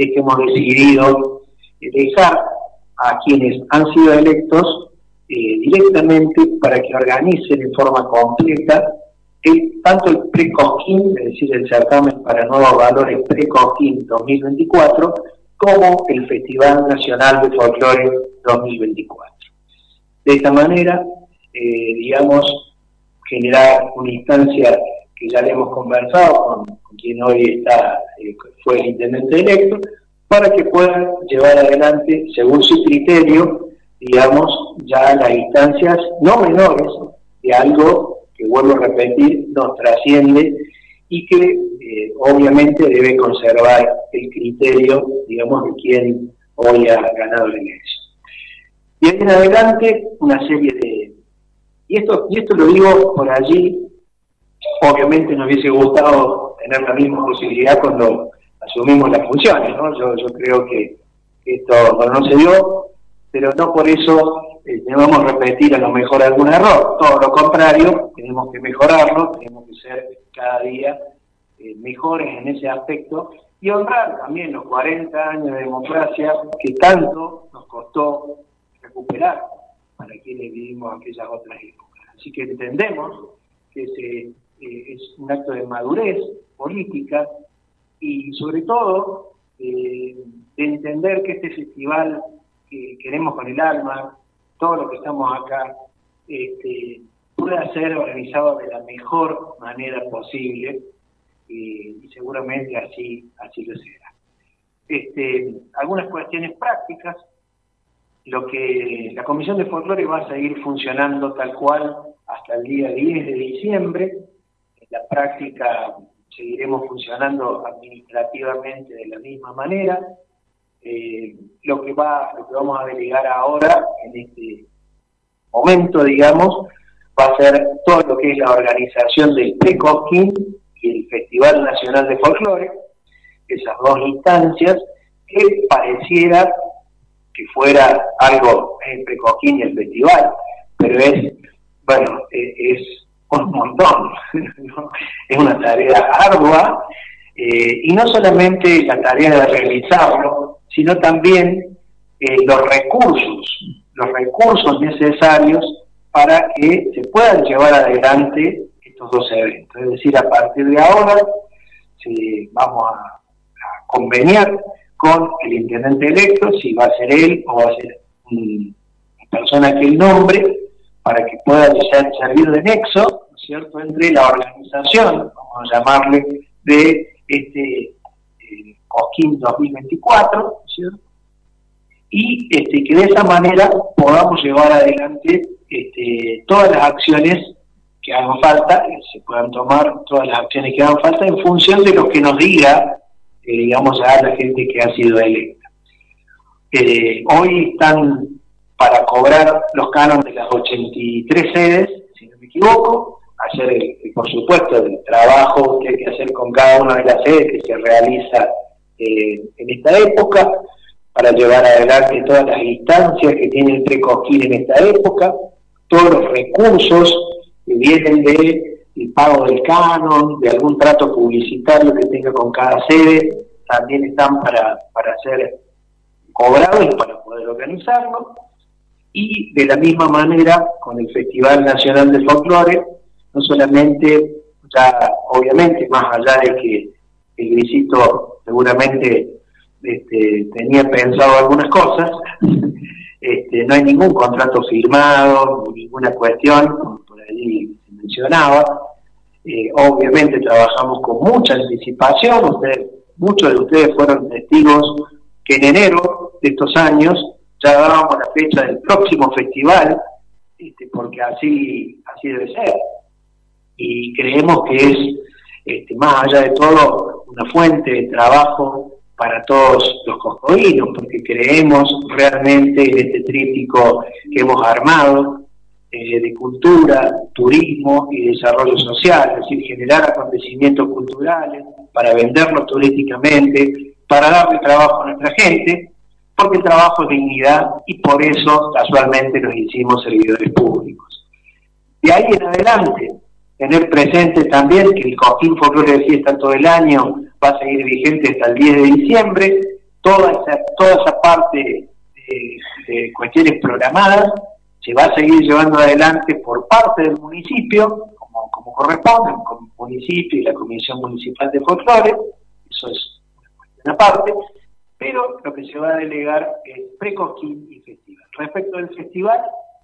es que hemos decidido dejar a quienes han sido electos directamente para que organicen en forma completa tanto el Pre-Cosquín, es decir, el certamen para nuevos valores Pre-Cosquín 2024, como el Festival Nacional de Folclore 2024. De esta manera, digamos, generar una instancia que ya le hemos conversado con quien hoy fue el intendente electo, para que puedan llevar adelante, según su criterio, digamos, ya las instancias no menores de algo que, vuelvo a repetir, nos trasciende y que obviamente debe conservar el criterio, digamos, de quien hoy ha ganado la elección. Y ahí en adelante, una serie de... Y esto lo digo por allí, obviamente nos hubiese gustado tener la misma posibilidad cuando asumimos las funciones, ¿no? Yo creo que esto no se dio, pero no por eso debemos repetir a lo mejor algún error. Todo lo contrario, tenemos que mejorarlo, tenemos que ser cada día mejores en ese aspecto y honrar también los 40 años de democracia que tanto nos costó recuperar para quienes vivimos aquellas otras épocas. Así que entendemos que es un acto de madurez política y sobre todo de entender que este festival que queremos con el alma, todo lo que estamos acá, pueda ser organizado de la mejor manera posible y seguramente así lo será. Algunas cuestiones prácticas, lo que la Comisión de Folclore va a seguir funcionando tal cual hasta el día 10 de diciembre. En la práctica seguiremos funcionando administrativamente de la misma manera. Lo que vamos a delegar ahora, en este momento, digamos, va a ser todo lo que es la organización del Pre-Cosquín y el Festival Nacional de Folclore, esas dos instancias, que pareciera que fuera algo, el Pre-Cosquín y el festival, pero es un montón, ¿no? Es una tarea ardua, y no solamente la tarea de realizarlo, sino también los recursos necesarios para que se puedan llevar adelante estos dos eventos. Es decir, a partir de ahora vamos a conveniar con el intendente electo, si va a ser él o va a ser una persona que él nombre, para que pueda servir de nexo, ¿no es cierto?, entre la organización, vamos a llamarle, de este Cosquín 2024, ¿no es cierto?, y que de esa manera podamos llevar adelante todas las acciones que hagan falta, se puedan tomar todas las acciones que hagan falta en función de lo que nos diga, digamos, a la gente que ha sido electa. Hoy están para cobrar los cánones de las 83 sedes, si no me equivoco, hacer, por supuesto, el trabajo que hay que hacer con cada una de las sedes que se realiza en esta época, para llevar adelante todas las instancias que tiene el Pre-Cosquín en esta época, todos los recursos que vienen del pago del canon, de algún trato publicitario que tenga con cada sede, también están para ser cobrados y para poder organizarlo. Y de la misma manera, con el Festival Nacional de Folclore, no solamente, ya obviamente, más allá de que el Grisito seguramente tenía pensado algunas cosas, no hay ningún contrato firmado, ninguna cuestión, como por ahí se mencionaba. Obviamente trabajamos con mucha anticipación, muchos de ustedes fueron testigos que en enero de estos años ya dábamos la fecha del próximo festival, porque así debe ser. Y creemos que es, más allá de todo, una fuente de trabajo para todos los coscoínos, porque creemos realmente en este tríptico que hemos armado, de cultura, turismo y desarrollo social, es decir, generar acontecimientos culturales, para venderlos turísticamente, para darle trabajo a nuestra gente, porque el trabajo es dignidad y por eso casualmente nos hicimos servidores públicos. De ahí en adelante, tener presente también que el Cosquín Folclore de Fiesta todo el año va a seguir vigente hasta el 10 de diciembre, toda esa parte de cuestiones programadas se va a seguir llevando adelante por parte del municipio, como corresponde, con el municipio y la Comisión Municipal de Folclore, eso es una parte, pero lo que se va a delegar es Pre-Cosquín y festival. Respecto del festival,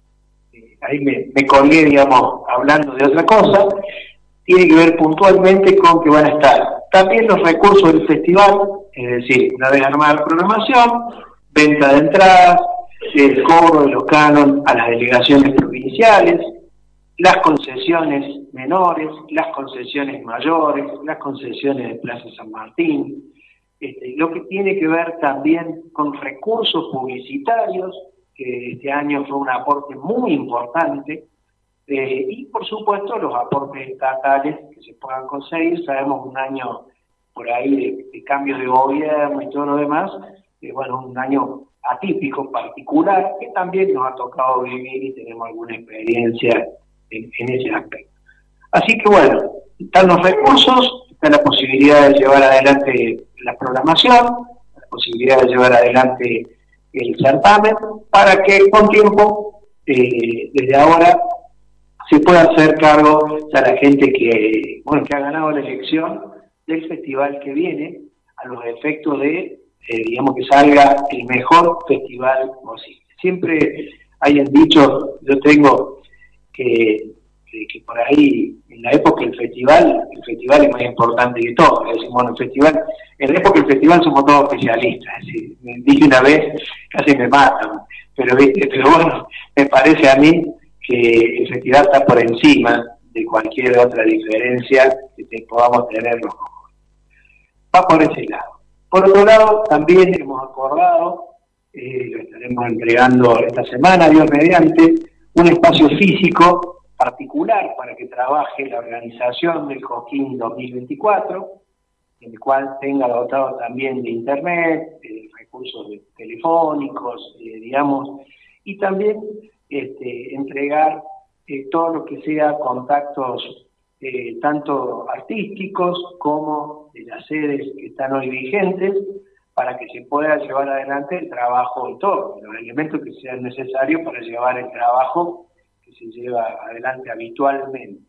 ahí me colgué, digamos, hablando de otra cosa, tiene que ver puntualmente con que van a estar también los recursos del festival, es decir, una vez armada la programación, venta de entradas, el cobro de los cánones a las delegaciones provinciales, las concesiones menores, las concesiones mayores, las concesiones de Plaza San Martín, lo que tiene que ver también con recursos publicitarios, que este año fue un aporte muy importante, y por supuesto los aportes estatales que se puedan conseguir. Sabemos un año por ahí de cambio de gobierno y todo lo demás, bueno, un año atípico, particular, que también nos ha tocado vivir y tenemos alguna experiencia en ese aspecto. Así que bueno, están los recursos, está la posibilidad de llevar adelante la programación, la posibilidad de llevar adelante el certamen, para que con tiempo, desde ahora, se pueda hacer cargo a la gente que ha ganado la elección del festival que viene, a los efectos de, digamos, que salga el mejor festival posible. Siempre hay el dicho, yo tengo que por ahí, en la época del festival, el festival es más importante que todo. Decimos, bueno, en la época del festival somos todos especialistas. Es decir, me dije una vez, casi me matan, pero bueno, me parece a mí que el festival está por encima de cualquier otra diferencia que podamos tener los jóvenes. Va por ese lado. Por otro lado, también hemos acordado, lo estaremos entregando esta semana, Dios mediante, un espacio físico particular para que trabaje la organización del Cosquín 2024, en el cual tenga dotado también de internet, recursos telefónicos, digamos, y también entregar todo lo que sea contactos tanto artísticos como de las sedes que están hoy vigentes, para que se pueda llevar adelante el trabajo de todos, los elementos que sean necesarios para llevar el trabajo que se lleva adelante habitualmente.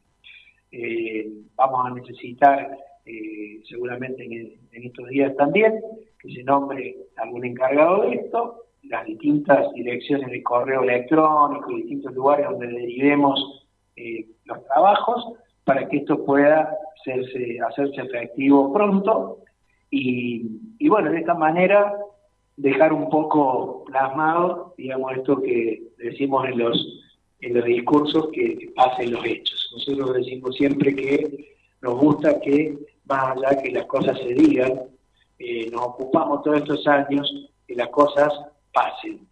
Vamos a necesitar seguramente en estos días también que se nombre algún encargado de esto, las distintas direcciones de correo electrónico y distintos lugares donde derivemos los trabajos, para que esto pueda hacerse efectivo pronto y bueno, de esta manera dejar un poco plasmado, digamos, esto que decimos en los discursos, que pasen los hechos. Nosotros decimos siempre que nos gusta que, más allá que las cosas se digan, nos ocupamos todos estos años que las cosas pasen.